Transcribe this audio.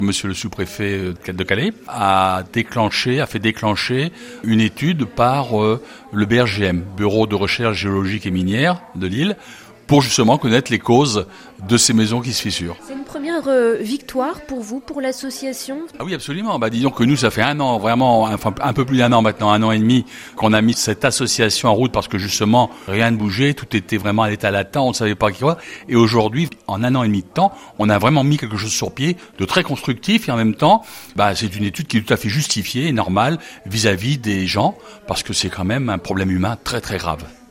Monsieur le sous-préfet de Calais a fait déclencher une étude par le BRGM, Bureau de recherche géologique et minière de Lille, pour justement connaître les causes de ces maisons qui se fissurent. C'est une première victoire pour vous, pour l'association ? Ah oui, absolument. Disons que nous, ça fait un an, vraiment, enfin un peu plus d'un an maintenant, 1 an et demi, qu'on a mis cette association en route parce que justement, rien ne bougeait, tout était vraiment à l'état latent, on ne savait pas quoi. Et aujourd'hui, en 1 an et demi de temps, on a vraiment mis quelque chose sur pied de très constructif et en même temps, c'est une étude qui est tout à fait justifiée et normale vis-à-vis des gens parce que c'est quand même un problème humain très très grave.